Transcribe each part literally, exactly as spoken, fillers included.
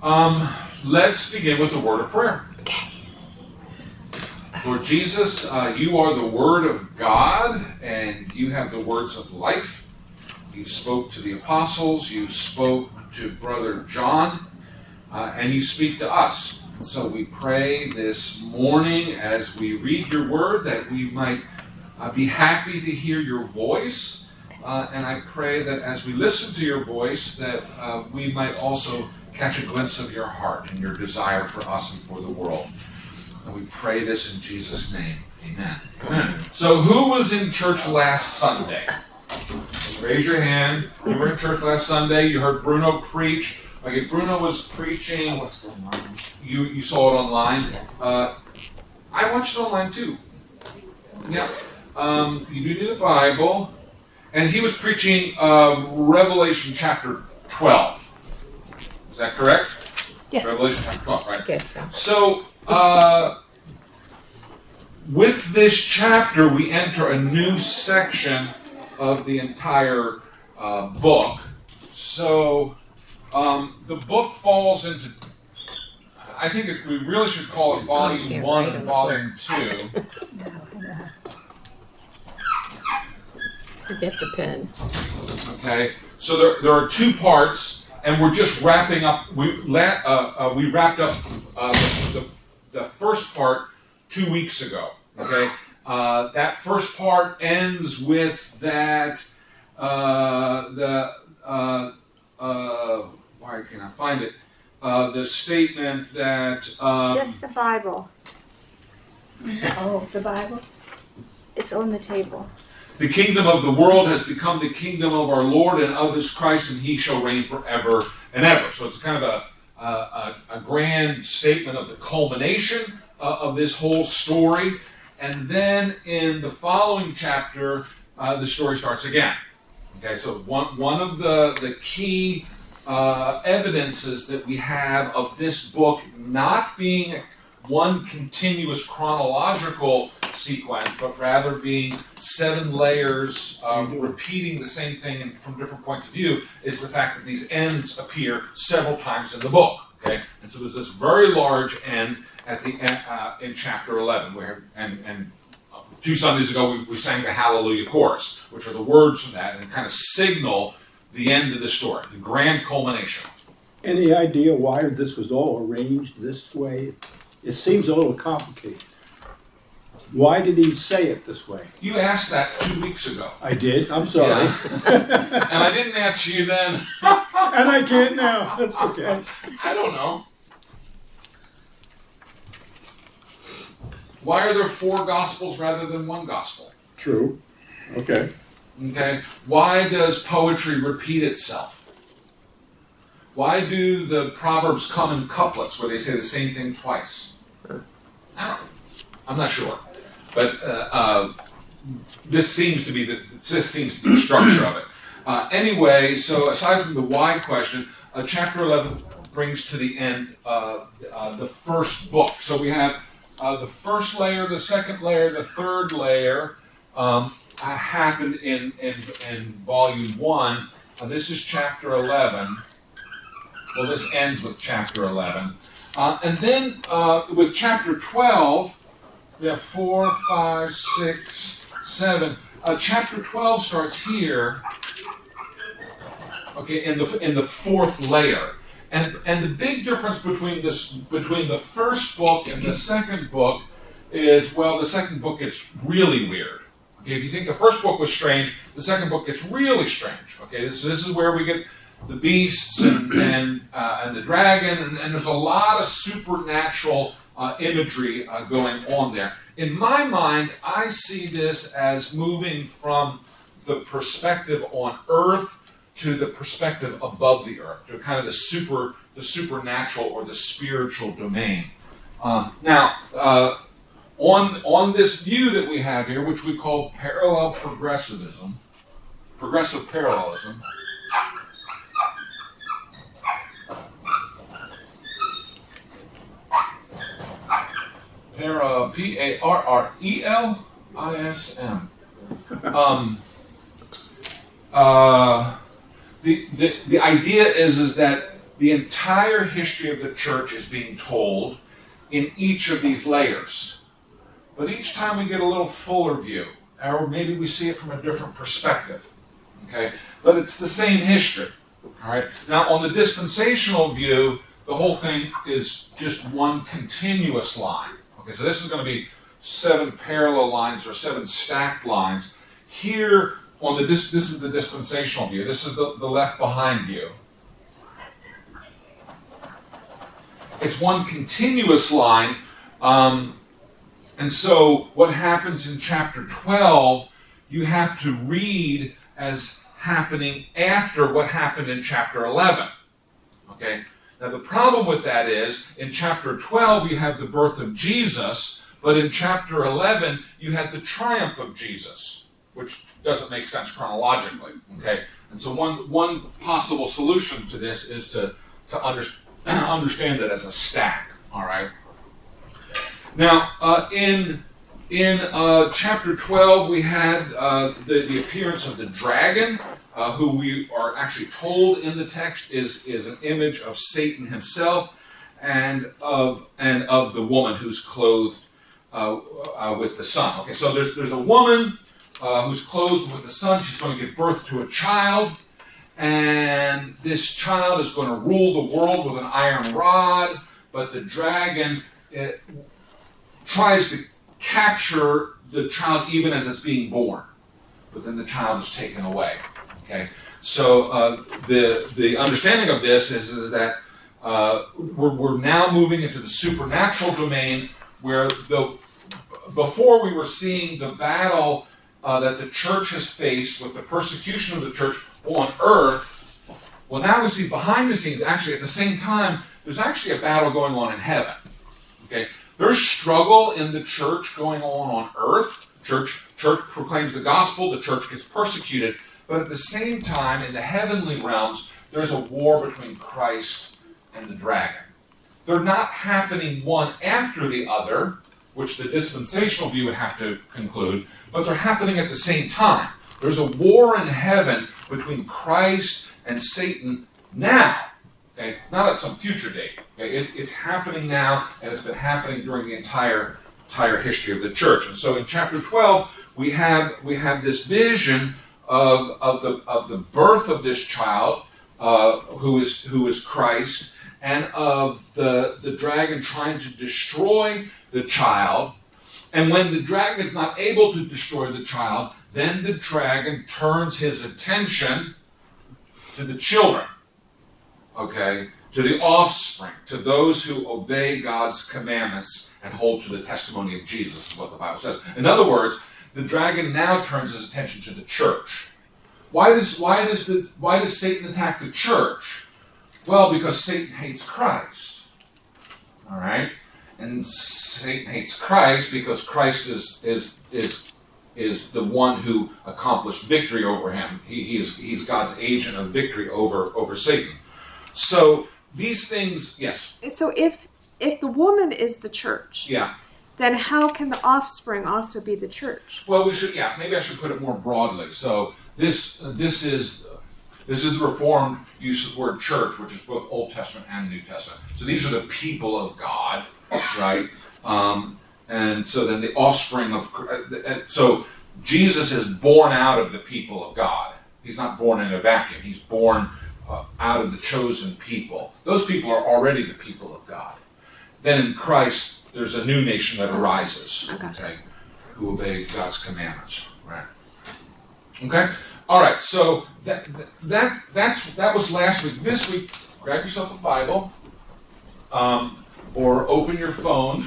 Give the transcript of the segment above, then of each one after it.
Um, let's begin with the word of prayer. Okay. Lord Jesus, uh, you are the Word of God, and you have the words of life. You spoke to the apostles, you spoke to Brother John, uh, and you speak to us. And so we pray this morning as we read your word that we might uh, be happy to hear your voice. Uh, and I pray that as we listen to your voice, that uh, we might also catch a glimpse of your heart and your desire for us and for the world. And we pray this in Jesus' name. Amen. Amen. So who was in church last Sunday? Raise your hand. You were in church last Sunday. You heard Bruno preach. Okay, Bruno was preaching. You you saw it online. Uh, I watched it online too. Yeah. Um, you do need a Bible. And he was preaching uh, Revelation chapter twelve. Is that correct? Yes. Revelation chapter twelve, right? Yes. So. So, uh, with this chapter, we enter a new section of the entire uh, book. So, um, the book falls into, I think it, we really should call it Volume one and Volume two. Forget the pen. Okay, so there, there are two parts, and we're just wrapping up. We la- uh, uh, we wrapped up uh, the, the the first part two weeks ago. Okay, uh, that first part ends with that uh, the uh, uh, why can't I find it? Uh, the statement that um, Just the Bible. Oh, the Bible? It's on the table. the kingdom of the world has become the kingdom of our Lord and of his Christ, and he shall reign forever and ever. So it's kind of a, a, a grand statement of the culmination uh, of this whole story. And then in the following chapter, uh, the story starts again. Okay, so one, one of the, the key uh, evidences that we have of this book not being one continuous chronological sequence, but rather being seven layers uh, repeating the same thing in, from different points of view, is the fact that these ends appear several times in the book. Okay, and so there's this very large end at the end, uh, in chapter eleven, where and and uh, two Sundays ago we, we sang the Hallelujah chorus, which are the words from that, and kind of signal the end of the story, the grand culmination. Any idea why this was all arranged this way? It seems a little complicated. Why did he say it this way? You asked that two weeks ago. I did. I'm sorry. Yeah. And I didn't answer you then. And I can't now. That's okay. I don't know. Why are there four gospels rather than one gospel? True. Okay. Okay. Why does poetry repeat itself? Why do the Proverbs come in couplets where they say the same thing twice? I don't know. I'm not sure. But uh, uh, this seems to be the this seems to be the structure of it. Uh, anyway, so aside from the why question, uh, chapter eleven brings to the end uh, uh, the first book. So we have uh, the first layer, the second layer, the third layer um, uh, happened in, in in volume one. Uh, this is chapter eleven. Well, this ends with chapter eleven, uh, and then uh, with chapter twelve. We have four, five, six, seven. Uh, chapter twelve starts here. Okay, in the in the fourth layer, and and the big difference between this between the first book and the second book is, well, the second book gets really weird. Okay, if you think the first book was strange, the second book gets really strange. Okay, this this is where we get the beasts and and uh, and the dragon, and, and there's a lot of supernatural Uh, imagery uh, going on there. In my mind, I see this as moving from the perspective on earth to the perspective above the earth, to kind of the super, the supernatural or the spiritual domain. Um, now, uh, on on this view that we have here, which we call parallel progressivism, progressive parallelism. Para, P A R R E L I S M. Um, uh, the, the, the idea is, is that the entire history of the church is being told in each of these layers. But each time we get a little fuller view, or maybe we see it from a different perspective. Okay? But it's the same history. All right? Now, on the dispensational view, the whole thing is just one continuous line. Okay, so this is going to be seven parallel lines or seven stacked lines. Here, on the dis- this is the dispensational view. This is the, the left behind view. It's one continuous line. Um, and so what happens in chapter twelve, you have to read as happening after what happened in chapter eleven. Okay? Now the problem with that is, in chapter twelve you have the birth of Jesus, but in chapter eleven you have the triumph of Jesus, which doesn't make sense chronologically. Okay? And so one, one possible solution to this is to, to under, understand it as a stack. All right? Now, uh, in in uh, chapter twelve, we had uh, the, the appearance of the dragon, uh, who we are actually told in the text is, is an image of Satan himself, and of and of the woman who's clothed uh, uh, with the sun. Okay, so there's there's a woman uh, who's clothed with the sun. She's going to give birth to a child, and this child is going to rule the world with an iron rod. But the dragon it, tries to capture the child even as it's being born, but then the child is taken away. Okay, so uh, the the understanding of this is, is that uh, we're, we're now moving into the supernatural domain, where the before we were seeing the battle uh, that the church has faced with the persecution of the church on earth. Well, now we see behind the scenes, actually at the same time, there's actually a battle going on in heaven. Okay. There's struggle in the church going on on earth. Church, church proclaims the gospel, the church gets persecuted, but at the same time, in the heavenly realms, there's a war between Christ and the dragon. They're not happening one after the other, which the dispensational view would have to conclude, but they're happening at the same time. There's a war in heaven between Christ and Satan now. Okay, not at some future date. Okay, it, it's happening now, and it's been happening during the entire entire history of the church. And so, in chapter twelve, we have we have this vision of of the of the birth of this child, uh, who is who is Christ, and of the the dragon trying to destroy the child. And when the dragon is not able to destroy the child, then the dragon turns his attention to the children. Okay, to the offspring, to those who obey God's commandments and hold to the testimony of Jesus, is what the Bible says. In other words, the dragon now turns his attention to the church. Why does why does the why does Satan attack the church? Well, because Satan hates Christ. All right, and Satan hates Christ because Christ is is is is the one who accomplished victory over him. He he's he's God's agent of victory over over Satan. So these things, yes. So if if the woman is the church, Yeah. then how can the offspring also be the church? Well, we should. Yeah. Maybe I should put it more broadly. So this uh, this is uh, this is the Reformed use of the word church, which is both Old Testament and New Testament. So these are the people of God, right? Um, and so then the offspring of. Uh, so Jesus is born out of the people of God. He's not born in a vacuum. He's born Uh, out of the chosen people. Those people are already the people of God. Then in Christ, there's a new nation that arises, okay, who obey God's commandments, right? Okay, all right. So that that that's that was last week. This week, grab yourself a Bible, um, or open your phone.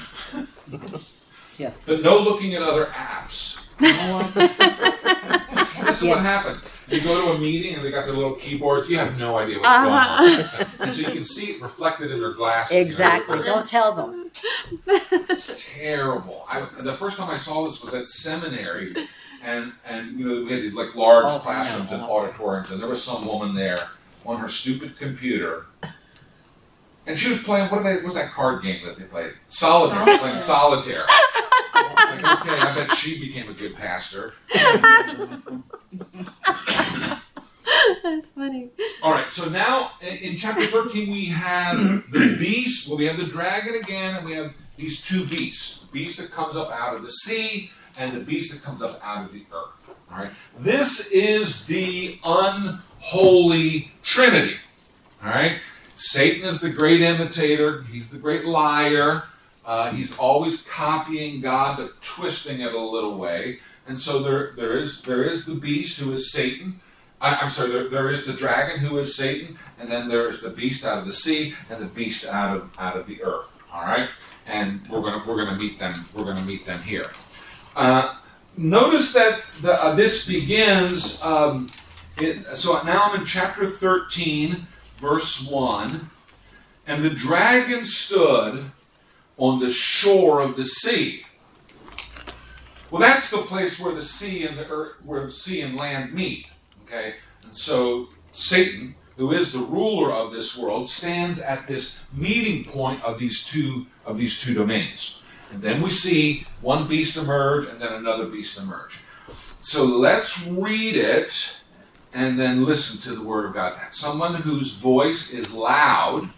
Yeah. But no looking at other apps. This is what happens. You go to a meeting and they got their little keyboards. You have no idea what's Uh-huh. going on. And so you can see it reflected in their glasses. Exactly. Don't tell them. It's terrible. I, the first time I saw this was at seminary, and and you know we had these like large Oh, classrooms and auditoriums, and there was some woman there on her stupid computer, and she was playing what, they, what was that card game that they played? Solitaire. Solitaire. Playing solitaire. Like, okay, I bet she became a good pastor. That's funny. All right, so now in, in chapter thirteen we have the beast. Well, we have the dragon again, and we have these two beasts: the beast that comes up out of the sea, and the beast that comes up out of the earth. All right, this is the unholy Trinity. All right, Satan is the great imitator. He's the great liar. Uh, he's always copying God, but twisting it a little way. And so there, there is there is the beast who is Satan. I, I'm sorry, there, there is the dragon who is Satan, and then there is the beast out of the sea and the beast out of out of the earth. All right, and we're gonna we're gonna meet them we're gonna meet them here. Uh, notice that the, uh, this begins. Um, it, so now I'm in chapter thirteen, verse one, and the dragon stood on the shore of the sea. Well, that's the place where the sea and the earth, where the sea and land meet. Okay, and so Satan, who is the ruler of this world, stands at this meeting point of these two of these two domains. And then we see one beast emerge, and then another beast emerge. So let's read it, and then listen to the word of God. Someone whose voice is loud,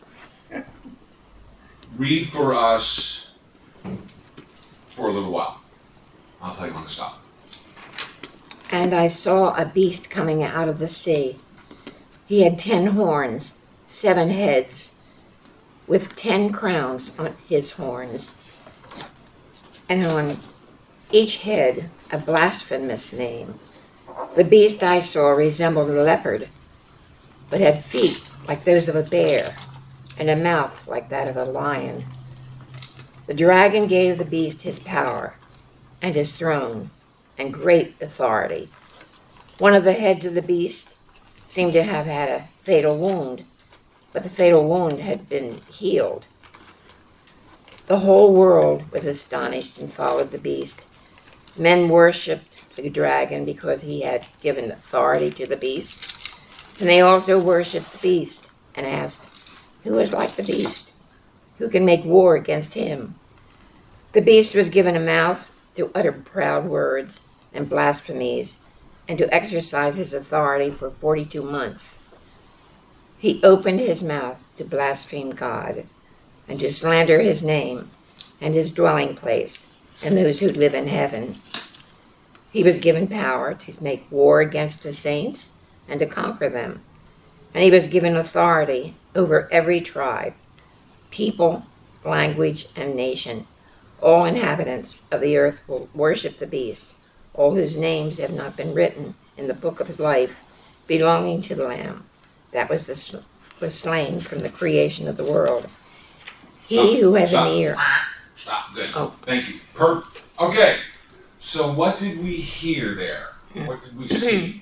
read for us for a little while. I'll tell you when to stop. And I saw a beast coming out of the sea. He had ten horns, seven heads, with ten crowns on his horns, and on each head a blasphemous name. The beast I saw resembled a leopard, but had feet like those of a bear, and a mouth like that of a lion. The dragon gave the beast his power, and his throne, and great authority. One of the heads of the beast seemed to have had a fatal wound, but the fatal wound had been healed. The whole world was astonished and followed the beast. Men worshipped the dragon because he had given authority to the beast, and they also worshipped the beast and asked, "Who is like the beast? Who can make war against him?" The beast was given a mouth to utter proud words and blasphemies, and to exercise his authority for forty-two months. He opened his mouth to blaspheme God, and to slander his name, and his dwelling place, and those who live in heaven. He was given power to make war against the saints, and to conquer them. And he was given authority over every tribe, people, language, and nation. All inhabitants of the earth will worship the beast, all whose names have not been written in the book of life belonging to the Lamb that was, the, was slain from the creation of the world. Stop. He who has Stop. an ear. Stop. Good. Oh. Thank you. Perfect. Okay. So what did we hear there? What did we see?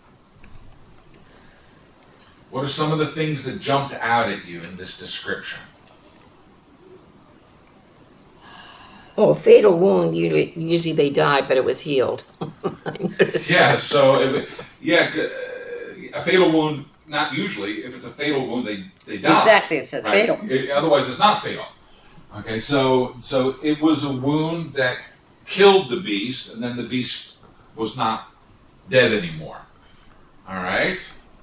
What are some of the things that jumped out at you in this description? Oh, a fatal wound, usually, usually they died, but it was healed. Yeah, so, if, yeah, uh, a fatal wound, not usually. If it's a fatal wound, they, they die. Exactly, it's a Right? fatal. It- otherwise, it's not fatal. Okay, so so it was a wound that killed the beast, and then the beast was not dead anymore. All right?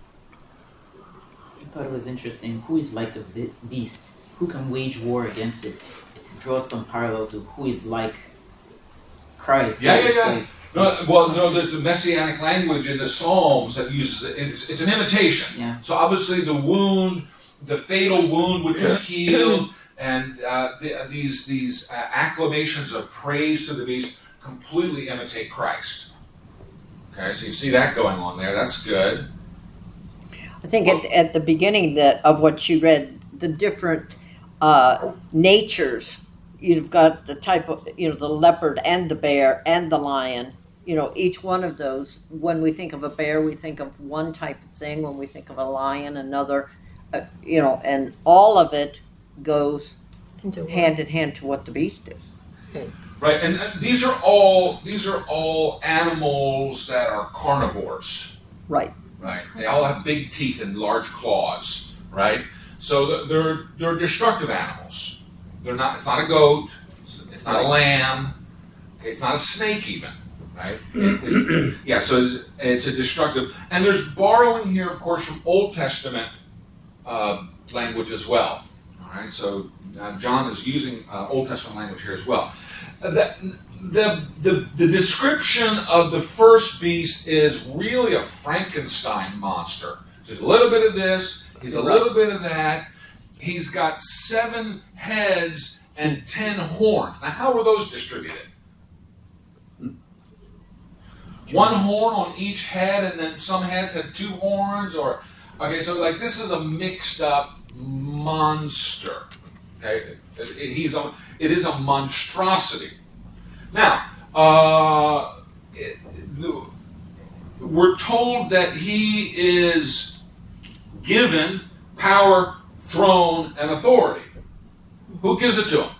I thought it was interesting. Who is like the be- beast? Who can wage war against it? Draw some parallel to who is like Christ. Yeah, So yeah, it's yeah. like- No, well, no, there's the messianic language in the Psalms that uses it. It's, it's an imitation. Yeah. So obviously the wound, the fatal wound which is healed, and uh, the, these these uh, acclamations of praise to the beast completely imitate Christ. Okay, so you see that going on there. That's good. I think at, at the beginning that of what you read, the different uh, natures. You've got the type of, you know, the leopard and the bear and the lion. You know, each one of those. When we think of a bear, we think of one type of thing. When we think of a lion, another. Uh, you know, and all of it goes Into hand in hand to what the beast is. Right, and uh, these are all these are all animals that are carnivores. Right. Right, they all have big teeth and large claws. Right, so th- they're they're destructive animals. They're not. It's not a goat. It's, it's not a lamb. Okay, it's not a snake even. right? It, it's, yeah, so it's, it's a destructive. And there's borrowing here, of course, from Old Testament uh, language as well. All right, so uh, John is using uh, Old Testament language here as well. Uh, the, the, the, the description of the first beast is really a Frankenstein monster. There's a little bit of this, he's a little bit of that. He's got seven heads and ten horns. Now, how were those distributed? One horn on each head, and then some heads had two horns, or okay. So, like, this is a mixed-up monster. Okay, it, it, he's a, it is a monstrosity. Now, uh, it, the, we're told that he is given power, throne, and authority. Who gives it to him?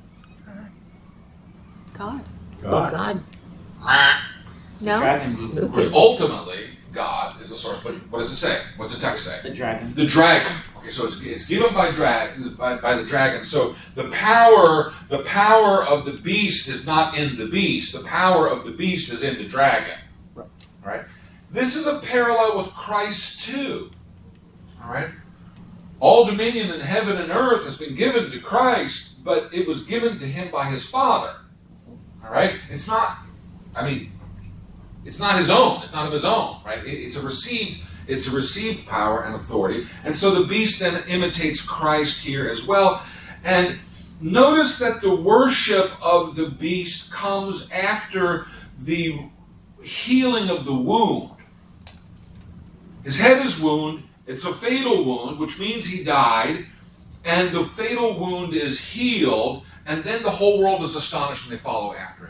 God. Oh, God. God. No? Dragon gives the Because ultimately, God is the source. But what does it say? What's the text say? The dragon. The dragon. Okay, so it's, it's given by drag by, by the dragon. So the power, the power of the beast is not in the beast. The power of the beast is in the dragon. Right. All right. This is a parallel with Christ too. All right. All dominion in heaven and earth has been given to Christ, but it was given to him by his Father. All right. It's not. I mean. It's not his own. It's not of his own, right? It's a received, it's a received power and authority. And so the beast then imitates Christ here as well. And notice that the worship of the beast comes after the healing of the wound. His head is wounded. It's a fatal wound, which means he died. And the fatal wound is healed. And then the whole world is astonished and they follow after him.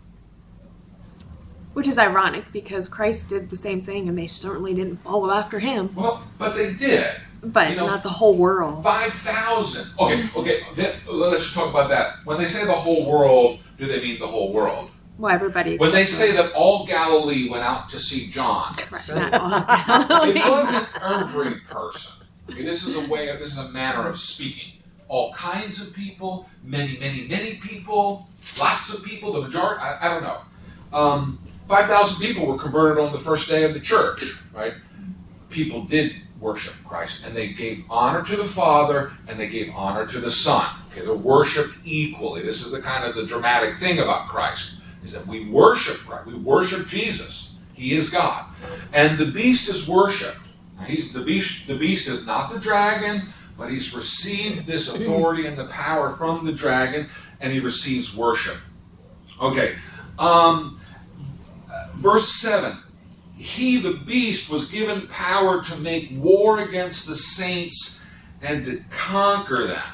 Which is ironic because Christ did the same thing and they certainly didn't follow after him. Well, but they did. But You know, not the whole world. five thousand. Okay, okay, then, let's talk about that. When they say the whole world, do they mean the whole world? Well, everybody. When they except say that all Galilee went out to see John, for- Right, not all Galilee. it wasn't every person. Okay, this is a way of, this is a manner of speaking. All kinds of people, many, many, many people, lots of people, the majority, I, I don't know. Um, five thousand people were converted on the first day of the church, right? People did worship Christ, and they gave honor to the Father, and they gave honor to the Son. Okay, they're worshipped equally. This is the kind of the dramatic thing about Christ, is that we worship Christ. We worship Jesus. He is God. And the beast is worshipped. Now, he's, the, beast, the beast is not the dragon, but he's received this authority and the power from the dragon, and he receives worship. Okay, um, verse seven. He, the beast, was given power to make war against the saints and to conquer them.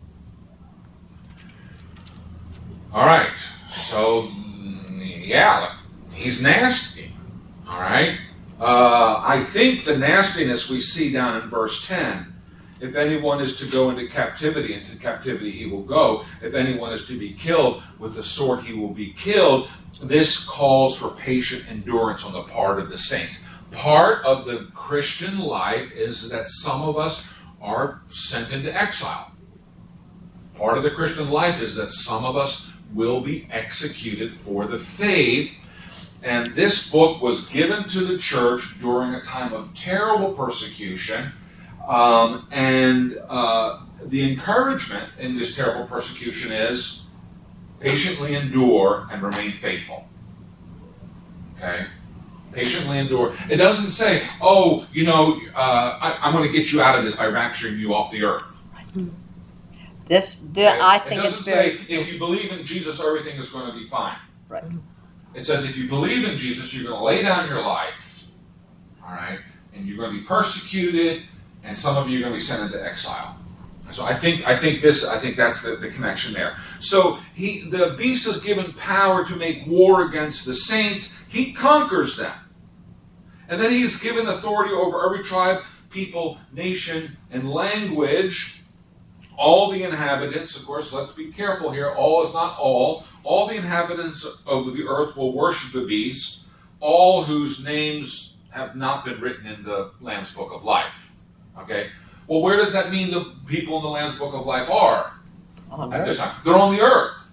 All right, so, yeah, he's nasty. All right? Uh, I think the nastiness we see down in verse ten. If anyone is to go into captivity, into captivity he will go. If anyone is to be killed, with the sword he will be killed. This calls for patient endurance on the part of the saints. Part of the Christian life is that some of us are sent into exile. Part of the Christian life is that some of us will be executed for the faith. And this book was given to the church during a time of terrible persecution. Um, and uh, the encouragement in this terrible persecution is patiently endure and remain faithful. Okay? Patiently endure. It doesn't say, oh, you know, uh, I, I'm going to get you out of this by rapturing you off the earth. This, the, Okay? I think it doesn't it's very. say, if you believe in Jesus, everything is going to be fine. Right. It says, if you believe in Jesus, you're going to lay down your life, all right, and you're going to be persecuted, and some of you are going to be sent into exile. So I think I think this I think that's the, the connection there. So he the beast is given power to make war against the saints. He conquers them. And then he's given authority over every tribe, people, nation, and language. All the inhabitants, of course, let's be careful here. All is not all. All the inhabitants of the earth will worship the beast, all whose names have not been written in the Lamb's Book of Life. Okay? Well, where does that mean the people in the Lamb's Book of Life are On at this earth. time? They're on the earth.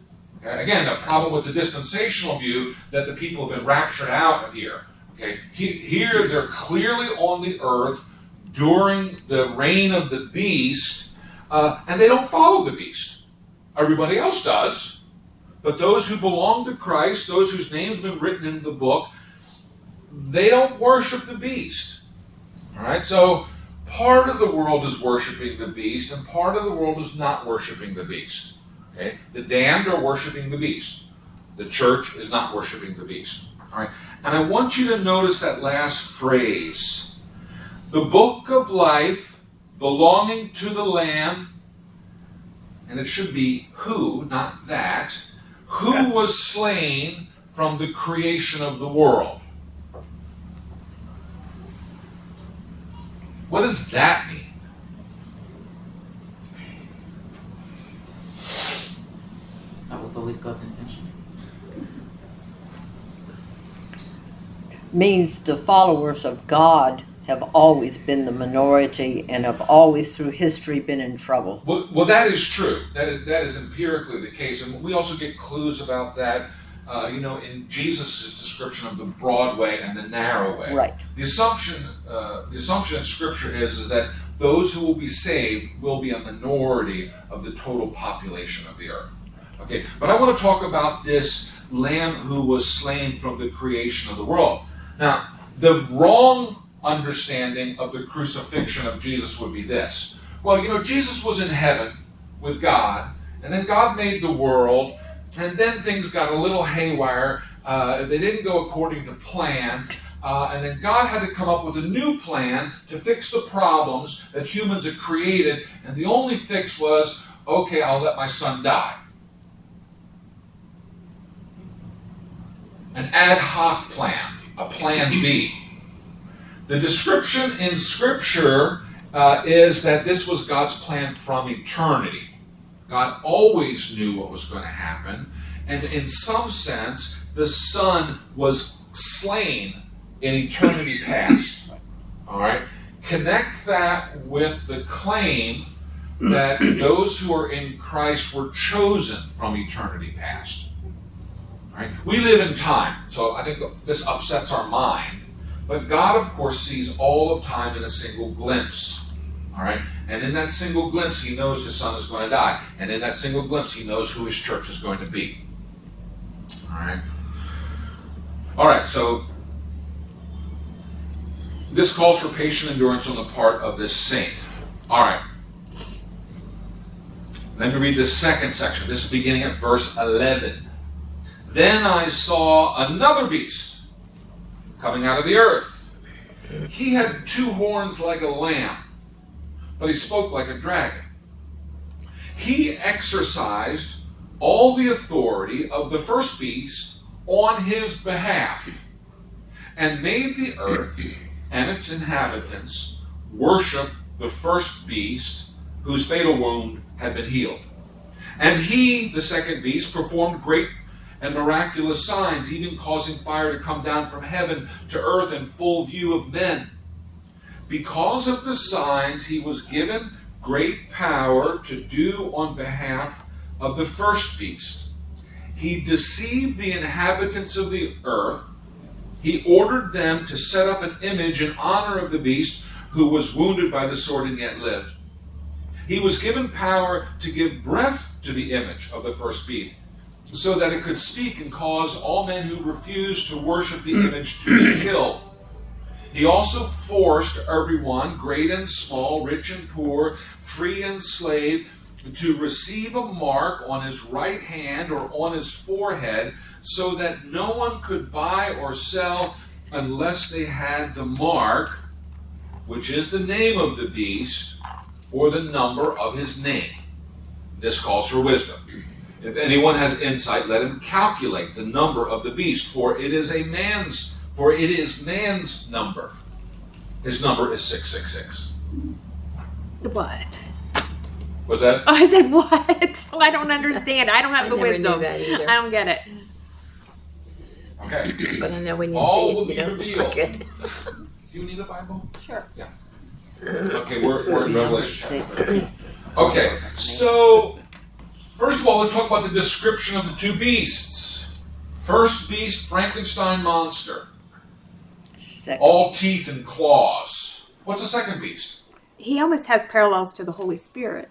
Okay? Again, the problem with the dispensational view that the people have been raptured out of here. Okay? He, here they're clearly on the earth during the reign of the beast, uh, and they don't follow the beast. Everybody else does. But those who belong to Christ, those whose names have been written in the book, they don't worship the beast. All right? So part of the world is worshiping the beast, and part of the world is not worshiping the beast. Okay? The damned are worshiping the beast. The church is not worshiping the beast. All right? And I want you to notice that last phrase. The book of life belonging to the Lamb, and it should be who, not that, who was slain from the creation of the world. What does that mean? That was always God's intention. Means the followers of God have always been the minority and have always through history been in trouble. Well, well that is true. That is, that is empirically the case. And we also get clues about that, uh, you know, in Jesus' description of the broad way and the narrow way. Right. The assumption, uh, the assumption in Scripture is, is that those who will be saved will be a minority of the total population of the earth. Okay, but I want to talk about this Lamb who was slain from the creation of the world. Now, the wrong understanding of the crucifixion of Jesus would be this. Well, you know, Jesus was in heaven with God, and then God made the world, and then things got a little haywire. Uh, they didn't go according to plan, uh, and then God had to come up with a new plan to fix the problems that humans had created, and the only fix was, okay, I'll let my son die. An ad hoc plan, a plan B. The description in Scripture uh, is that this was God's plan from eternity. God always knew what was going to happen, and in some sense, the Son was slain in eternity past. All right? Connect that with the claim that those who are in Christ were chosen from eternity past. All right? We live in time, so I think this upsets our mind. But God, of course, sees all of time in a single glimpse. All right? And in that single glimpse, he knows his son is going to die. And in that single glimpse, he knows who his church is going to be. All right? All right, so this calls for patient endurance on the part of this saint. All right. Let me read the second section. This is beginning at verse eleven. Then I saw another beast coming out of the earth. He had two horns like a lamb, but he spoke like a dragon. He exercised all the authority of the first beast on his behalf, and made the earth and its inhabitants worship the first beast whose fatal wound had been healed. And he, the second beast, performed great and miraculous signs, even causing fire to come down from heaven to earth in full view of men. Because of the signs, he was given great power to do on behalf of the first beast. He deceived the inhabitants of the earth. He ordered them to set up an image in honor of the beast who was wounded by the sword and yet lived. He was given power to give breath to the image of the first beast, so that it could speak and cause all men who refused to worship the image to be killed. He also forced everyone, great and small, rich and poor, free and slave, to receive a mark on his right hand or on his forehead, so that no one could buy or sell unless they had the mark, which is the name of the beast, or the number of his name. This calls for wisdom. If anyone has insight, let him calculate the number of the beast, for it is a man's, for it is man's number. His number is six six six. What? Was that? Oh, I said what? I don't understand. I don't have I the never wisdom. knew that either. I don't get it. Okay. But I know when you All see will it, be you don't revealed. look at it. Do you need a Bible? Sure. Yeah. Okay, we're, we're in Revelation chapter thirteen. Okay, so First of all, let's talk about the description of the two beasts. First beast, Frankenstein monster. Second. All teeth and claws. What's the second beast? He almost has parallels to the Holy Spirit.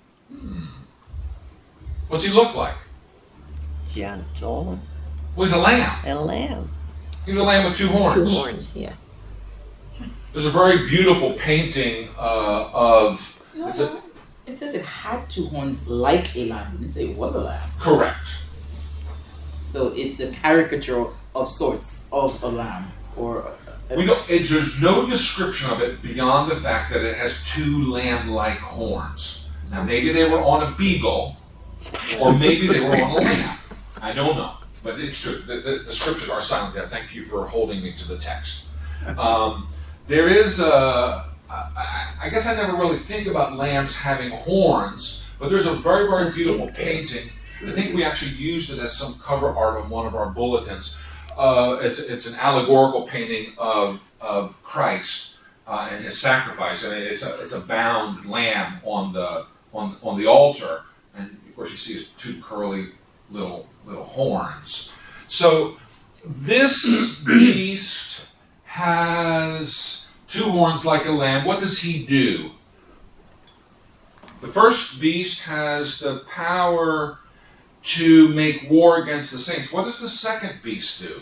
What's he look like? Gentle Well, he's a lamb. and lamb. He's a lamb with two Two horns. horns, yeah. There's a very beautiful painting uh, of. No, It's a, no. It says it had two horns like a lamb. It didn't say it was a lamb. correct. So it's a caricature of sorts of a lamb. Or a, We don't. It, there's no description of it beyond the fact that it has two lamb-like horns. Now, maybe they were on a beagle, or maybe they were on a lamb. I don't know, but it's true. The, the, the scriptures are silent there. Thank you for holding me to the text. Um, there is a. I, I guess I never really think about lambs having horns, but there's a very, very beautiful painting. I think we actually used it as some cover art on one of our bulletins. Uh, it's it's an allegorical painting of of Christ uh, and his sacrifice, and it's a it's a bound lamb on the on on the altar, and of course you see his two curly little little horns. So this beast has two horns like a lamb. What does he do? The first beast has the power to make war against the saints. What does the second beast do?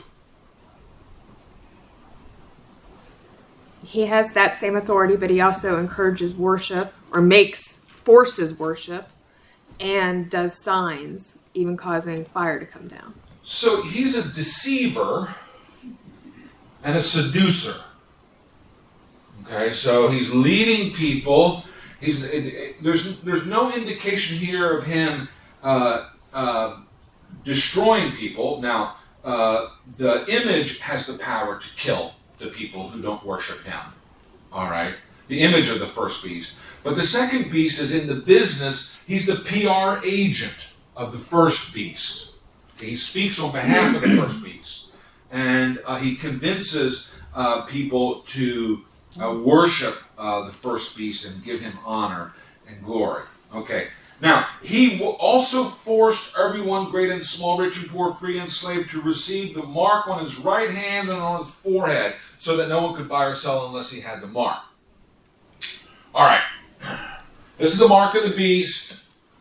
He has that same authority, but he also encourages worship or makes forces worship and does signs, even causing fire to come down. So he's a deceiver and a seducer. Okay, so he's leading people. He's it, it, there's there's no indication here of him uh, uh, destroying people. Now, uh, the image has the power to kill the people who don't worship him. All right, the image of the first beast. But the second beast is in the business. He's the P R agent of the first beast. He speaks on behalf of the first beast, and uh, he convinces uh, people to uh, worship uh, the first beast and give him honor and glory. Okay. Now, he also forced everyone, great and small, rich and poor, free and slave, to receive the mark on his right hand and on his forehead, so that no one could buy or sell unless he had the mark. All right. This is the mark of the beast.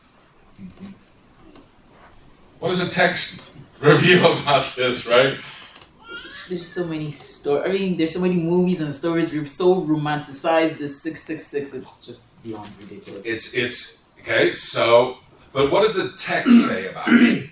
What does the text reveal about this, right? There's so many stories. I mean, there's so many movies and stories. We've so romanticized this six six six. It's just beyond ridiculous. It's, it's, okay, so, but what does the text say about it?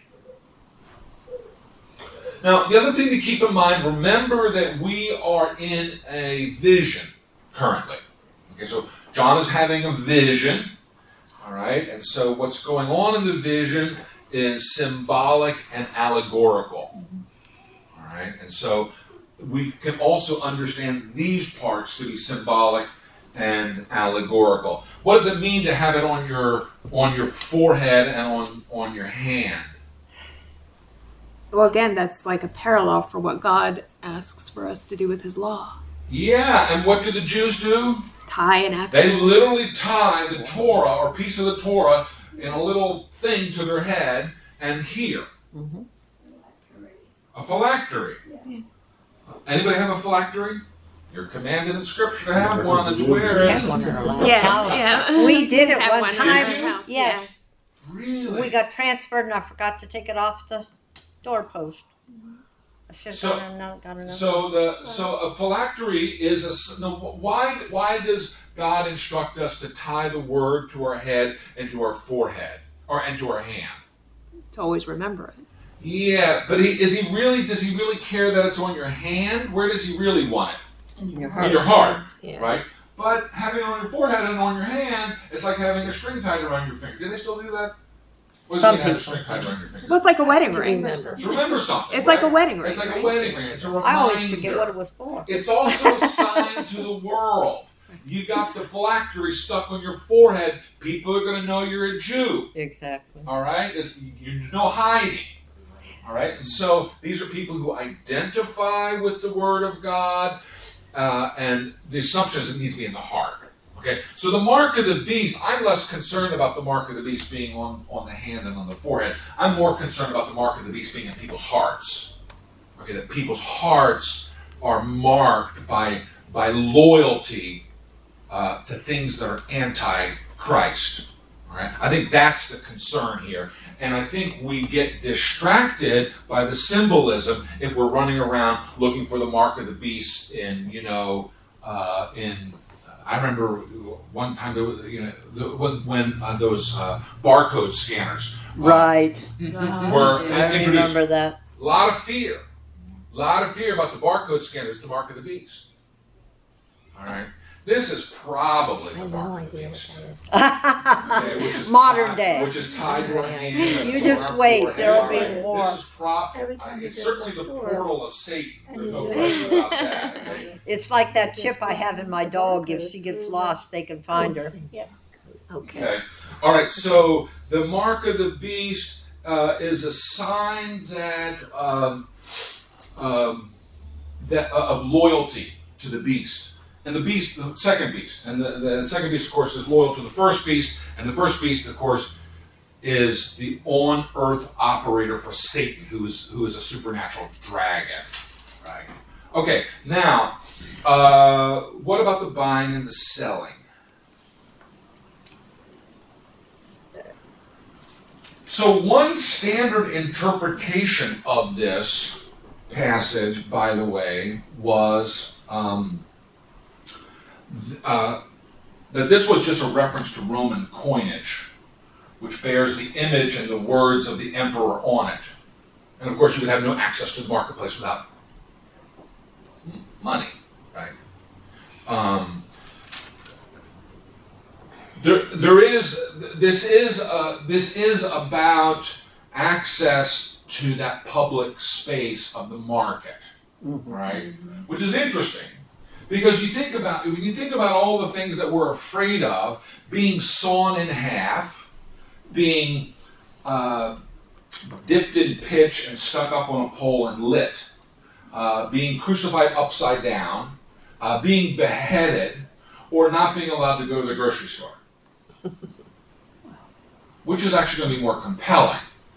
Now, the other thing to keep in mind, remember that we are in a vision currently. Okay, so John is having a vision, all right? And so what's going on in the vision is symbolic and allegorical, all right? And so we can also understand these parts to be symbolic and allegorical. What does it mean to have it on your on your forehead and on, on your hand? Well, again, that's like a parallel for what God asks for us to do with his law. Yeah, and what do the Jews do? Tie an axe. They literally tie the Torah or piece of the Torah in a little thing to their head and here. Mm-hmm. A phylactery. Anybody have a phylactery? You're commanded in Scripture to have one and to wear We it. had one in our last Yeah, house. yeah. We did it Had one in time. our house, Yes. Really? We got transferred and I forgot to take it off the doorpost. I should have So- got another. Got another. So the so a phylactery is a s- no, why why does God instruct us to tie the word to our head and to our forehead or and to our hand? To always remember it. Yeah, but he, is he really? Does he really care that it's on your hand? Where does he really want it? In your In heart. your heart, Yeah. right? But having it on your forehead and on your hand, it's like having a string tied around your finger. Do they still do that? What does Some it mean to have a people. string tied around your finger? Well, it's like a wedding ring. Remember. To remember something. It's like a right? wedding ring. It's like a right? wedding ring. It's a reminder. I always forget what it was for. It's also a sign to the world. You got the phylactery stuck on your forehead. People are going to know you're a Jew. Exactly. All right? It's, there's no hiding. All right? And so these are people who identify with the Word of God. Uh, and the assumption is it needs to be in the heart. Okay, so the mark of the beast, I'm less concerned about the mark of the beast being on, on the hand and on the forehead. I'm more concerned about the mark of the beast being in people's hearts. Okay, that people's hearts are marked by, by loyalty uh, to things that are anti-Christ. All right? I think that's the concern here. And I think we get distracted by the symbolism if we're running around looking for the mark of the beast in, you know, uh, in... I remember one time there was, you know, the, when, when uh, those uh, barcode scanners uh, Right. were I introduced. remember that. A lot of fear, a lot of fear about the barcode scanners, the mark of the beast. All right, this is probably I the have no mark of the idea what beast. that is. Okay, which is Modern tied, day. which is tied to our hand. and You it's just on our wait, forehead. there'll be Right. more. This is pro- Every time uh, you it's go certainly to the the store, portal of Satan. and There's you no do question it. about that. Okay? It's like that chip I have in my dog. If she gets lost, they can find her. Okay. Okay. All right. So the mark of the beast uh, is a sign that um, um, that uh, of loyalty to the beast, and the beast, the second beast, and the, the second beast, of course, is loyal to the first beast, and the first beast, of course, is the on-earth operator for Satan, who is who is a supernatural dragon. Right. Okay. Now, uh, what about the buying and the selling? So one standard interpretation of this passage, by the way, was um, th- uh, that this was just a reference to Roman coinage, which bears the image and the words of the emperor on it. And of course, you would have no access to the marketplace without money, right? Um, There, there is. This is. Uh, this is about access to that public space of the market, right? Which is interesting, because you think about when you think about all the things that we're afraid of being sawn in half, being uh, dipped in pitch and stuck up on a pole and lit, uh, being crucified upside down, uh, being beheaded, or not being allowed to go to the grocery store. Which is actually going to be more compelling?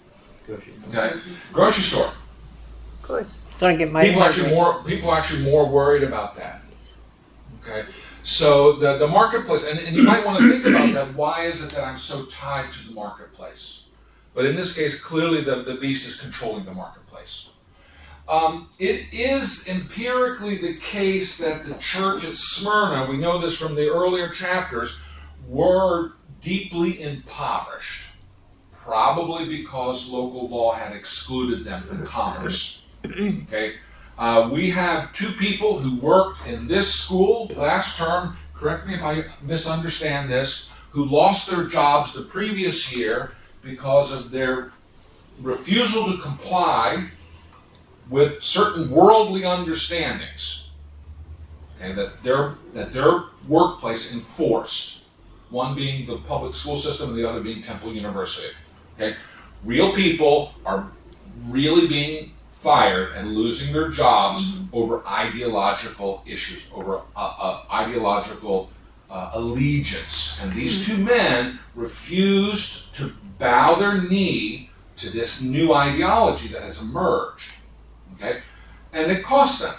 Okay, grocery store. Of course. Don't get my People actually more people are actually more worried about that. Okay, so the the marketplace, and, and you might want to think about that. Why is it that I'm so tied to the marketplace? But in this case, clearly the, the beast is controlling the marketplace. Um, it is empirically the case that the church at Smyrna, we know this from the earlier chapters, were deeply impoverished, probably because local law had excluded them from commerce. Okay, uh, we have two people who worked in this school last term, correct me if I misunderstand this, who lost their jobs the previous year because of their refusal to comply with certain worldly understandings, okay, that their, that their workplace enforced. One being the public school system and the other being Temple University. Okay, real people are really being fired and losing their jobs mm-hmm. over ideological issues, over uh, uh, ideological uh, allegiance. And these mm-hmm. two men refused to bow their knee to this new ideology that has emerged. Okay, and it cost them.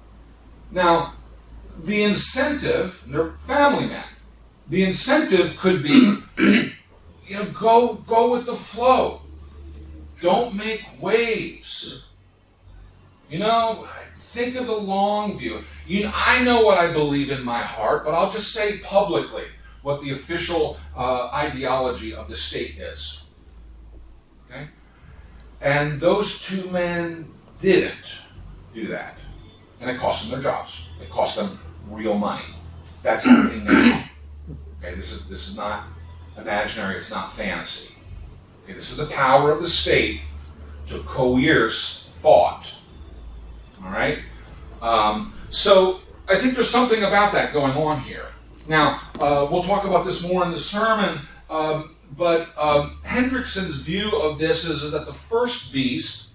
Now, the incentive, they're family men. The incentive could be, you know, go go with the flow. Don't make waves. You know, think of the long view. You know, I know what I believe in my heart, but I'll just say publicly what the official uh, ideology of the state is. Okay? And those two men didn't do that. And it cost them their jobs. It cost them real money. That's happening now. Okay, this is this is not imaginary, it's not fantasy. Okay, this is the power of the state to coerce thought. All right? Um, so I think there's something about that going on here. Now, uh, we'll talk about this more in the sermon, um, but um, Hendrickson's view of this is, is that the first beast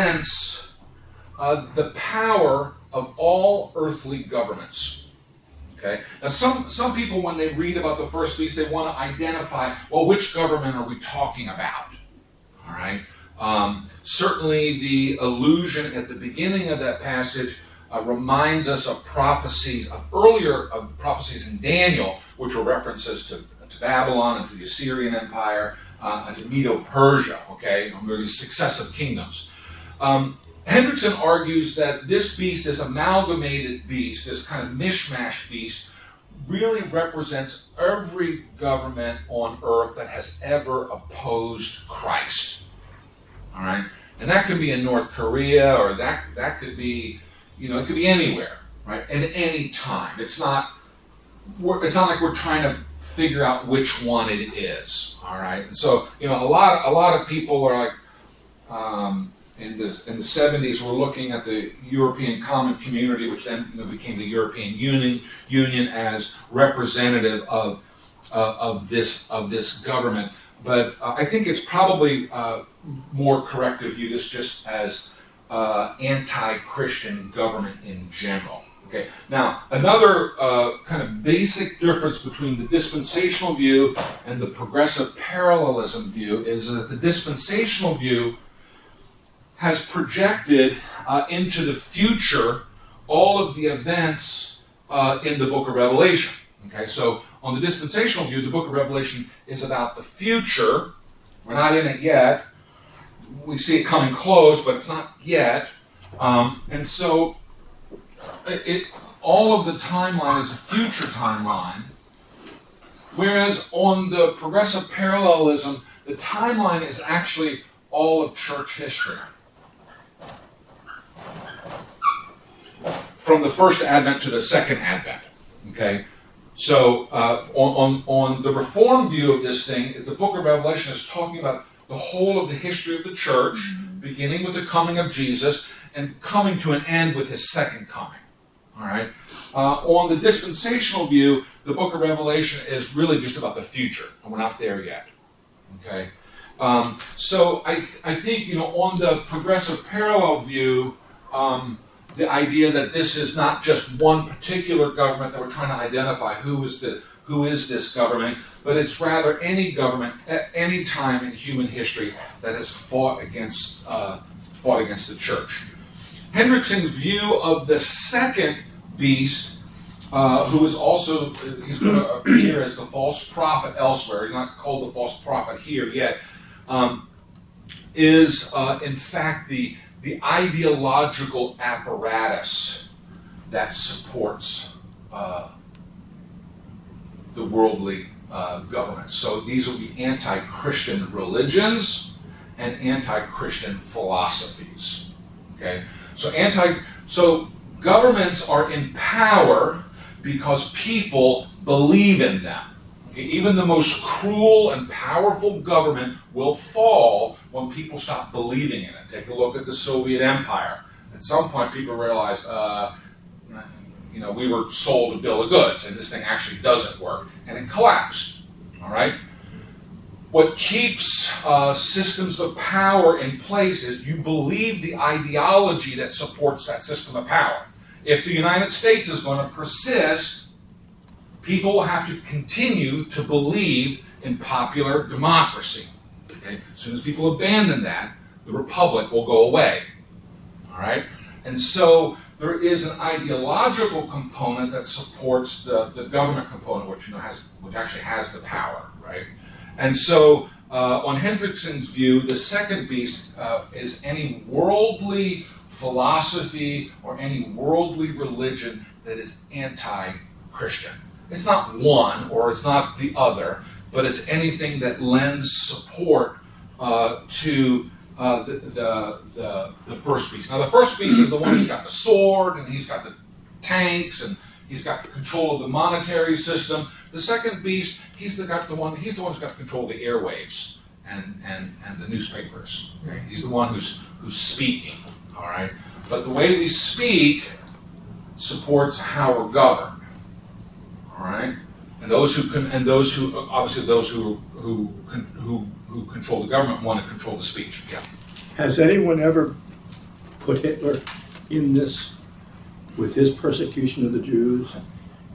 represents uh, the power of all earthly governments. Okay. Now, some some people, when they read about the first beast, they want to identify, well, which government are we talking about? All right. Um, certainly, the allusion at the beginning of that passage uh, reminds us of prophecies, of earlier of prophecies in Daniel, which were references to, to Babylon and to the Assyrian Empire uh, and to Medo-Persia. Okay, under these successive kingdoms. Um, Hendrickson argues that this beast, this amalgamated beast, this kind of mishmash beast, really represents every government on earth that has ever opposed Christ. All right? And that could be in North Korea, or that that could be, you know, it could be anywhere, right? At any time. It's not, we're, it's not like we're trying to figure out which one it is. All right? And so, you know, a lot, a lot of people are like, um, In the, in the seventies, we're looking at the European Common Community, which then you know, became the European Union, Union as representative of, uh, of, this, of this government. But uh, I think it's probably uh, more correct to view this just as uh, anti-Christian government in general. Okay. Now, another uh, kind of basic difference between the dispensational view and the progressive parallelism view is that the dispensational view has projected uh, into the future all of the events uh, in the book of Revelation. Okay, so on the dispensational view, the book of Revelation is about the future. We're not in it yet. We see it coming close, but it's not yet. Um, and so it, it, all of the timeline is a future timeline, whereas on the progressive parallelism, the timeline is actually all of church history. From the first Advent to the second Advent, okay? So uh, on, on, on the Reformed view of this thing, the book of Revelation is talking about the whole of the history of the church, beginning with the coming of Jesus and coming to an end with his second coming, all right? Uh, on the dispensational view, the book of Revelation is really just about the future, and we're not there yet, okay? Um, so I, I think, you know, on the progressive parallel view, um, the idea that this is not just one particular government that we're trying to identify who is the who is this government, but it's rather any government at any time in human history that has fought against uh, fought against the church. Hendrickson's view of the second beast, uh, who is also he's going to appear as the false prophet elsewhere. He's not called the false prophet here yet. Um, is uh, in fact the the ideological apparatus that supports uh, the worldly uh, government. So these will be anti-Christian religions and anti-Christian philosophies. Okay, so anti, so governments are in power because people believe in them. Okay? Even the most cruel and powerful government will fall when people stop believing in it. Take a look at the Soviet Empire. At some point, people realized, uh, you know, we were sold a bill of goods, and this thing actually doesn't work, and it collapsed. All right. What keeps uh, systems of power in place is you believe the ideology that supports that system of power. If the United States is going to persist, people will have to continue to believe in popular democracy. Okay? As soon as people abandon that, the republic will go away. All right? And so there is an ideological component that supports the, the government component, which you know has which actually has the power, right? And so uh, on Hendrickson's view, the second beast uh, is any worldly philosophy or any worldly religion that is anti-Christian. It's not one or it's not the other, but it's anything that lends support uh, to uh, the, the, the, the first beast. Now, the first beast is the one who's got the sword and he's got the tanks and he's got the control of the monetary system. The second beast, he's the, got the one. He's the one who's got control of the airwaves and and, and the newspapers. Okay? He's the one who's who's speaking. All right, but the way we speak supports how we're governed. All right, and those who can, and those who obviously those who who who who control the government want to control the speech. Yeah. Has anyone ever put Hitler in this with his persecution of the Jews?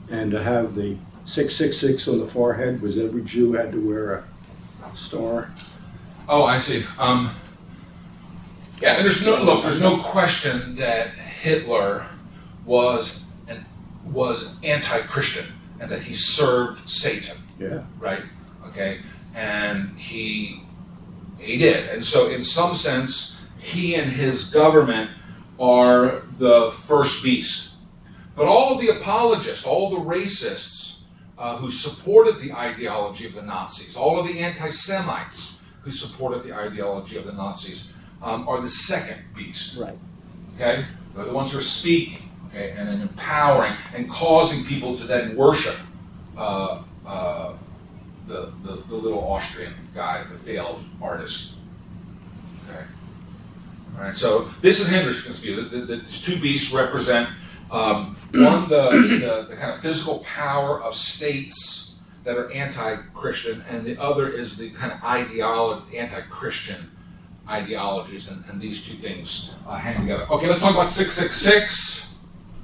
And to have the six six six on the forehead, was every Jew had to wear a star? Oh, I see. Um, yeah, and there's no look. There's no question that Hitler was an, was anti-Christian and that he served Satan. Yeah. Right. Okay. And he he did. And so, in some sense, he and his government are the first beast. But all of the apologists, all the racists uh, who supported the ideology of the Nazis, all of the anti-Semites who supported the ideology of the Nazis, um, are the second beast. Right. Okay? They're the ones who are speaking, okay, and then empowering and causing people to then worship uh, uh, the, the, the little Austrian guy, the failed artist. Okay? All right, so this is Hendrickson's view. The, the, the, these two beasts represent Um, one, the, the, the kind of physical power of states that are anti-Christian, and the other is the kind of ideology, anti-Christian ideologies, and, and these two things uh, hang together. Okay, let's talk about six six six.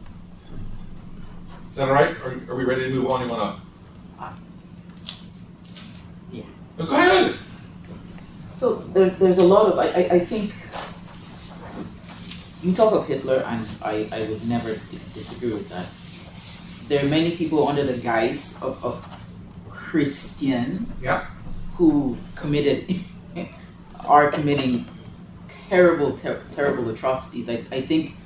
Is that all right? Are, are we ready to move on? You want to? Yeah. No, go ahead. So there's there's a lot of I, I, I think you talk of Hitler, and I, I would never d- disagree with that. There are many people under the guise of, of Christian Yeah. who committed are committing terrible ter- terrible atrocities. I, I think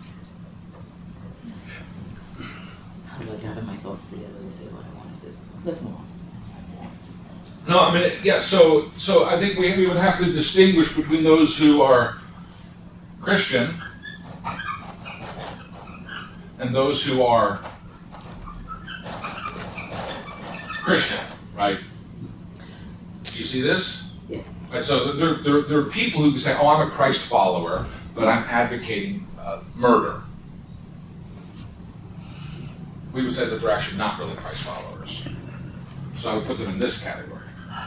how do I gather my thoughts together to say what I want to say? Let's move on. Let's- No, I mean, yeah, so so I think we, we would have to distinguish between those who are Christian and those who are Christian, right? Do you see this? Yeah. Right, so there, there, there are people who say, oh, I'm a Christ follower, but I'm advocating uh, murder. We would say that they're actually not really Christ followers. So I would put them in this category.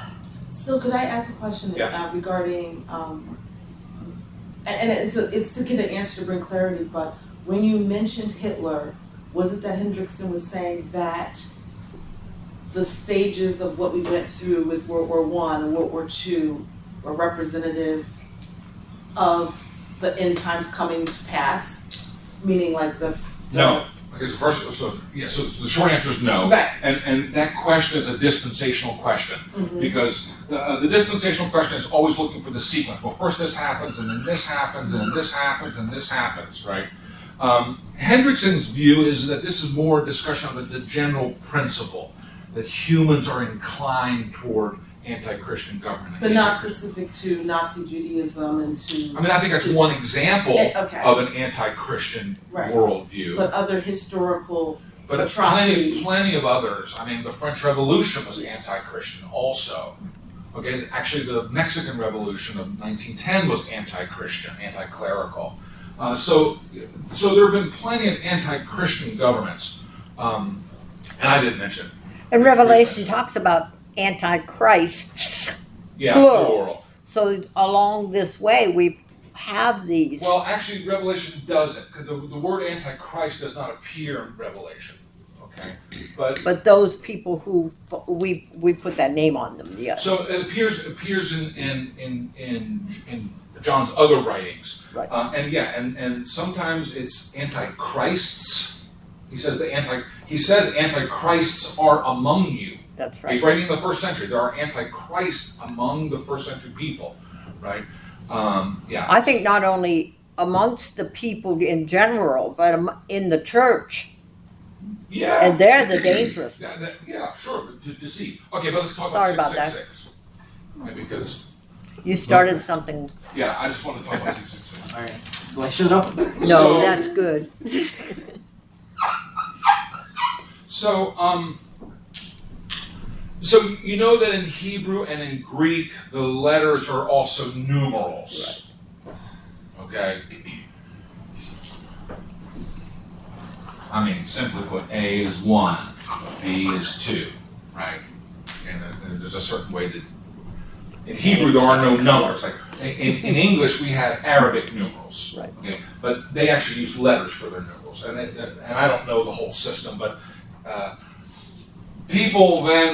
So could I ask a question Yeah. uh, regarding, um, and, and it's, a, it's to get an answer to bring clarity, but when you mentioned Hitler, was it that Hendrickson was saying that the stages of what we went through with World War One and World War Two were representative of the end times coming to pass? Meaning like the... No. Okay, so first, so, yeah, so the short answer is no. Right. And, and that question is a dispensational question, Mhm. because the, uh, the dispensational question is always looking for the sequence. Well, first this happens, and then this happens, and then this happens, and this happens, right? Um, Hendrickson's view is that this is more a discussion of the, the general principle, that humans are inclined toward anti-Christian government. But not anti-Christian- specific to Nazi Judaism and to... I mean, I think that's one example Eh, okay. of an anti-Christian Right. worldview. But other historical... But plenty, atrocities. plenty of others. I mean, the French Revolution was anti-Christian also. Okay, actually the Mexican Revolution of nineteen ten was anti-Christian, anti-clerical. Uh, so, so there have been plenty of anti-Christian governments. Um, and I didn't mention. And Revelation talks about antichrists. Yeah, plural. plural. So along this way, we have these. Well, actually, Revelation doesn't, because the, the word antichrist does not appear in Revelation. Okay, but But those people who f- we we put that name on them, yeah. so it appears appears in in in in, in John's other writings, Right. uh, and yeah, and and sometimes it's antichrists. He says the anti he says antichrists are among you. That's He's right. writing in the first century. There are antichrists among the first century people, right? Um, yeah. I think not only amongst the people in general, but am- in the church. Yeah. And they're the dangerous. Yeah, that, yeah, sure, but to deceive. Okay, but let's talk Sorry about about six six six. Right, because You started something. yeah, I just want to talk about six six six. All right. So I shut up. No, So- that's good. So, um, so you know that in Hebrew and in Greek, the letters are also numerals. Okay. I mean, simply put, A is one, B is two, right? And uh, there's a certain way that in Hebrew there are no numbers. Like in, in English, we have Arabic numerals, Right. okay? But they actually use letters for their numerals, and they, and I don't know the whole system, but. Uh, people then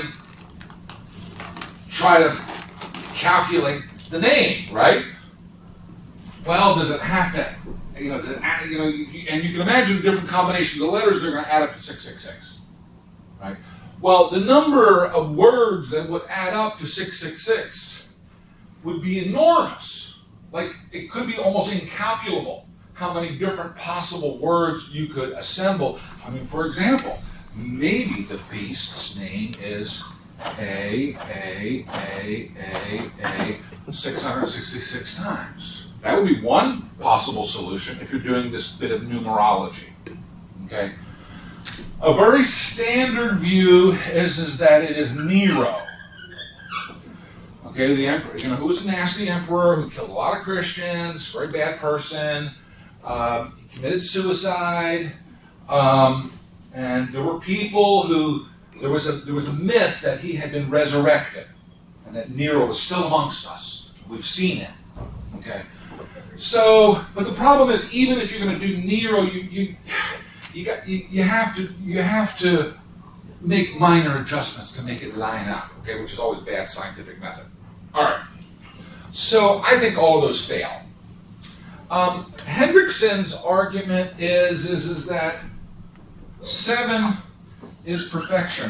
try to calculate the name, right? Well, does it have to, you know, does it, you know, you, and you can imagine different combinations of letters, they're going to add up to six six six, right? Well, the number of words that would add up to six six six would be enormous. Like, it could be almost incalculable how many different possible words you could assemble. I mean, for example, maybe the beast's name is A, A, A, A, A, six hundred sixty-six times. That would be one possible solution if you're doing this bit of numerology. Okay? A very standard view is, is that it is Nero. Okay, the emperor, you know, who was a nasty emperor who killed a lot of Christians, very bad person, um, committed suicide, um, and there were people who, there was, a, there was a myth that he had been resurrected, and that Nero was still amongst us. We've seen it, okay? So, but the problem is, even if you're going to do Nero, you, you, you, got, you, you, have to, you have to make minor adjustments to make it line up, okay, which is always bad scientific method. All right, so I think all of those fail. Um, Hendrickson's argument is, is, is that seven is perfection.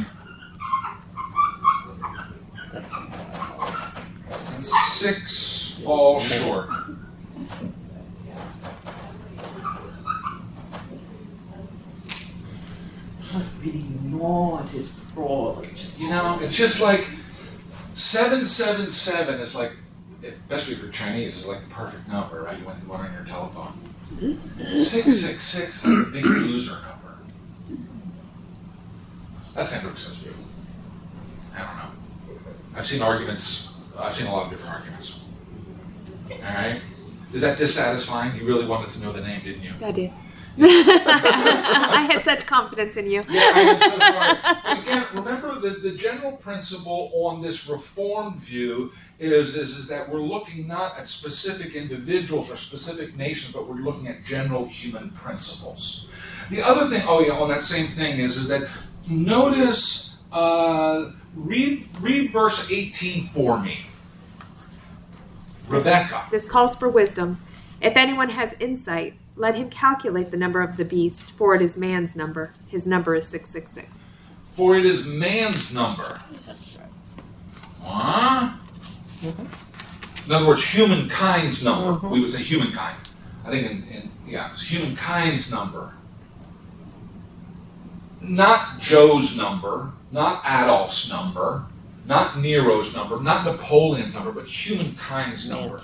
And six falls short. Must really not his fraud. Just You know, it's just like seven seven seven is like, especially for Chinese, is like the perfect number, right? You want one on your telephone. six six six is a big loser number. That's Hendrickson's view. I don't know. I've seen arguments, I've seen a lot of different arguments. All right? Is that dissatisfying? You really wanted to know the name, didn't you? I did. I had such confidence in you. Yeah, I am so sorry. Again, remember the, the general principle on this reformed view is, is, is that we're looking not at specific individuals or specific nations, but we're looking at general human principles. The other thing, oh yeah, on that same thing is, is that notice, uh, read, read verse eighteen for me. Rebecca. This calls for wisdom. If anyone has insight, let him calculate the number of the beast, for it is man's number. His number is six six six. For it is man's number. Huh? In other words, humankind's number. Mm-hmm. We would say humankind. I think in, in yeah, it's humankind's number. Not Joe's number, not Adolf's number, not Nero's number, not Napoleon's number, but humankind's number.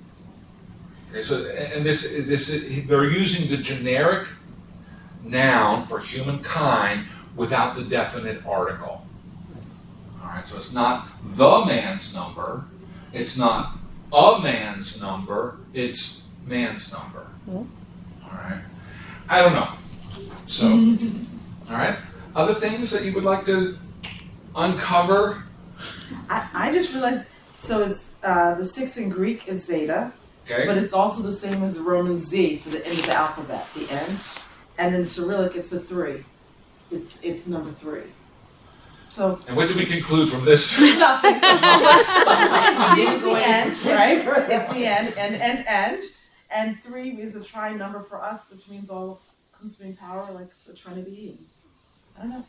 Okay, so and this this they're using the generic noun for humankind without the definite article. All right, so it's not the man's number, it's not a man's number, it's man's number. All right, I don't know. So, all right, other things that you would like to uncover? I, I just realized, so it's uh, the six in Greek is zeta, Okay. but it's also the same as the Roman Z for the end of the alphabet, the end. And in Cyrillic, it's a three. It's it's number three. So And what did we conclude from this? nothing. But Z is the end, right? It's the end, end, end, end. And three is a tri number for us, which means all comes to being power, like the Trinity. I don't know.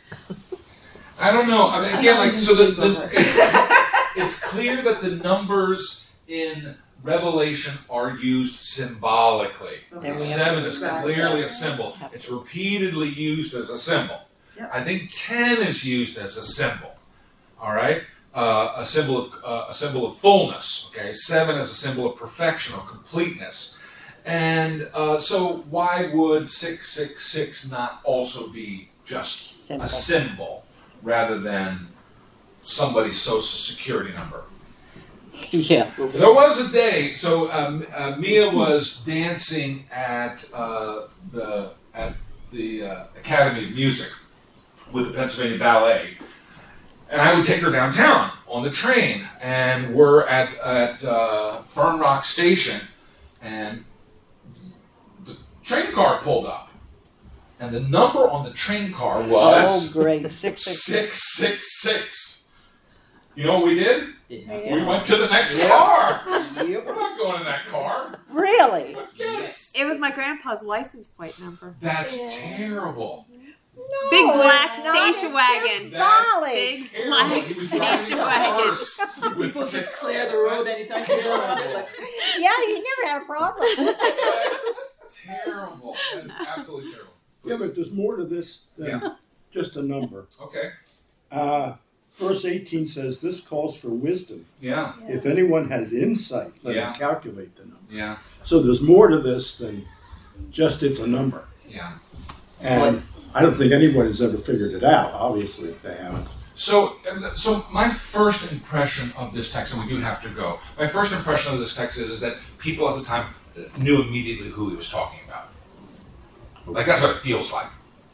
I don't know. I mean, I'm again, not like even so, the, sleep the over it. it's, it's clear that the numbers in Revelation are used symbolically. So we have Seven to is decide clearly that. a symbol. It's repeatedly used as a symbol. Yep. I think ten is used as a symbol. All right, uh, a symbol of uh, a symbol of fullness. Okay, seven is a symbol of perfection or completeness. And uh, so, why would six six six not also be just Symbol. a symbol rather than somebody's social security number? Yeah. There was a day, so um, uh, Mia was dancing at uh, the at the uh, Academy of Music with the Pennsylvania Ballet, and I would take her downtown on the train, and we're at at uh, Fern Rock Station, and the train car pulled up, And the number on the train car Oh, was great. Six, six, six six six. You know what we did? Didn't Yeah. happen. We went to the next Yeah. car. Yep. We're not going in that car. Really? But yes. It was my grandpa's license plate number. That's Yeah. terrible. No, Big black it's not. station It's wagon. That's Big terrible. black He was driving station a wagon. horse with People six. just clear the road That's anytime you go around it. terrible. Like, Yeah, he never had a problem. That's terrible. That's absolutely terrible. Yeah, but there's more to this than Yeah. just a number. Okay. Uh, verse eighteen says, this calls for wisdom. Yeah. If anyone has insight, let Yeah. him calculate the number. Yeah. So there's more to this than just it's a number. Yeah. And I don't think anyone has ever figured it out. Obviously, they haven't. So, so my first impression of this text, and we do have to go. My first impression of this text is, is that people at the time knew immediately who he was talking about. Like that's what it feels like.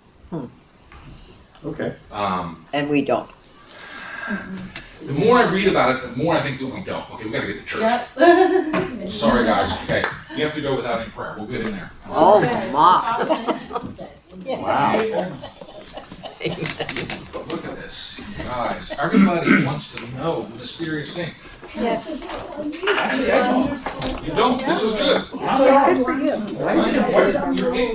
Okay. Um, And we don't. the more I read about it, the more I think that we don't. Okay, we gotta get to church. Yep. Sorry, guys. Okay, you have to go without any prayer. We'll get in there. Oh, Okay. my. Wow. But look at this, you guys. Everybody wants to know the mysterious thing. Yes. You don't. This is good. Good for you. why is it important? You're